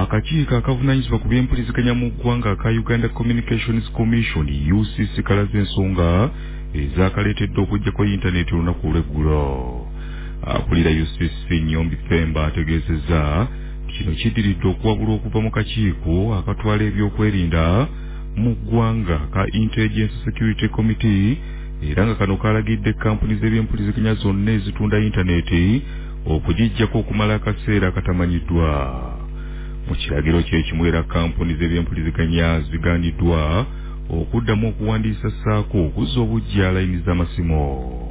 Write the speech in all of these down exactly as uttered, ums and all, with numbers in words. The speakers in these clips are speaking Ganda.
akakiiko akavunanyizibwa ku by'empuliziganya mu ggwanga aka Uganda Communications Commission U C C kalaze ensonga ezakaleetedde okuggyako yintaneti olunaku olw'eggulo. Akulira U C C Nyombi Femba ategeezezza kino kiddiridde okuwabulwa okuva mu kakiiko akatwala ebyokwerinda mu ggwanga ka Intelligence Security Committee era nga kano kalagidde kampuni z'ebyempuliziganya zonna ezitunda yintaneti okugijjako okumala akaseera akatamanyiddwa. Mu kiragiro kyekimu era kampuni z'ebyempuliziganya zigaaniddwa okuddamu okuwandiisa ssaako okuzza obujja layini z'amasimu.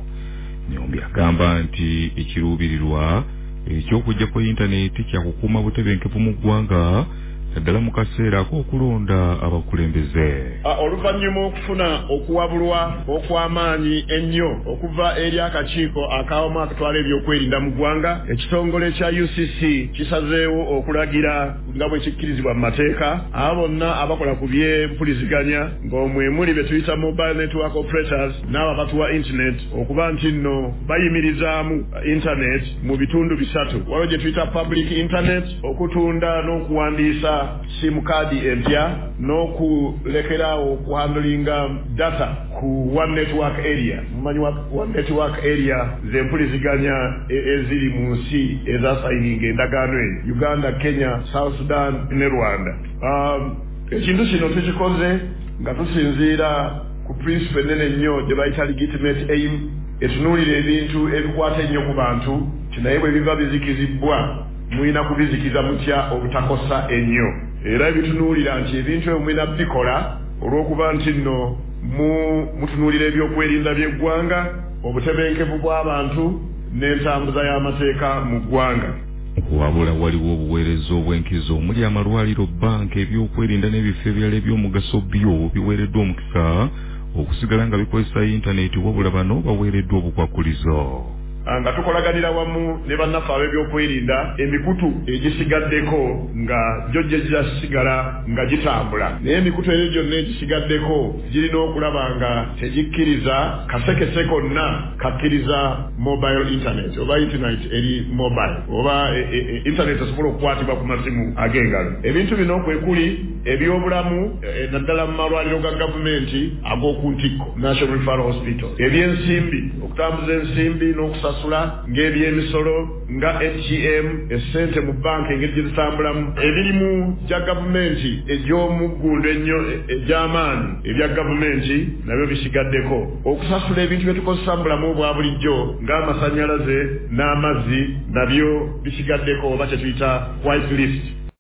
Nyombi agamba nti ekiruubirirwa eky'okuggyako yintaneti kyakukuuma butebenkevu mu ggwanga naddala mu kaseera ak'okulonda abakulembeze. Oluvannyuma okufuna okuwabulwa okw'amaanyi ennyo okuva eri akakiiko akawamu akatwala ebyokwerinda mu ggwanga, ekitongole kya U C C kisazeewo okulagira nga bwe kikkirizibwa mu mateeka abo bonna abakola ku by'empuliziganya ng'omwe muli be tuyita mobile network operators n'abo abatuwa internet okuba nti nno bayimirizaamu internet mu bitundu bisatu. Waliwo gye tuyita public internet, okutunda n'okuwandiisa simu kadi empya n'okulekerawo okuhandulinga data ku one network area. Mumanyi one network area z'empuliziganya eziri mu nsi ezasayininga endagaano eyo: Uganda, Kenya, South Sudan ne Rwanda. Um, ekintu kino tukikoze nga tusinziira ku principle nene nnyo gye bayita legitimate aim, etunuulira ebintu ebikwata ennyo ku bantu kinaye bwe biva bizikizibwa mulina kubizikiza mutya obutakosa ennyo, era ebitunuulira nti ebintu ebyo mulina bikola olw'okuba nti nno mutunuulira ebyokwerinda by'eggwanga, obutebenkevu bw'abantu n'entambuza y'amateeka mu ggwanga. Wabula waliwo obuweereza obw'enkizo omuli amalwaliro, banka, ebyokwerinda n'ebifo ebirala eby'omugaso byo biweereddwa omukisa okusigala nga bikozesa yintaneti, wabula bano baweereddwa obukwakulizo. Nga tukolaganira wamu ne bannaffe ab'ebyokwerinda emikutu egisigaddeko nga gyo gye gisigala nga gitambula, naye emikutu eyo gyonna egisigaddeko girina okulaba nga tegikkiriza kasekese konna kakkiriza mobile internet oba internet eri mobile oba e, e, e, internet esobola okukwatibwa ku masimu ag'engalo. Ebintu bino kwe kuli ebyobulamu e, naddala mu malwaliro ga gavumenti ag'oku ntikko, National Referral Hospital, eby'ensimbi, okutambuza ensimbi n'okusasula ng'ebyemisolo nga A T M, essente mu banka engeri gye zitambulamu, ebirimu gya gavumenti egy'omuggundo ennyo egy'amaanyi ebya gavumenti nabyo bisigaddeko, okusasula ebintu bye tukozesa mu bulamu obwa bulijjo ng'amasannyalaze n'amazzi nabyo bisigaddeko oba kye tuyita white list.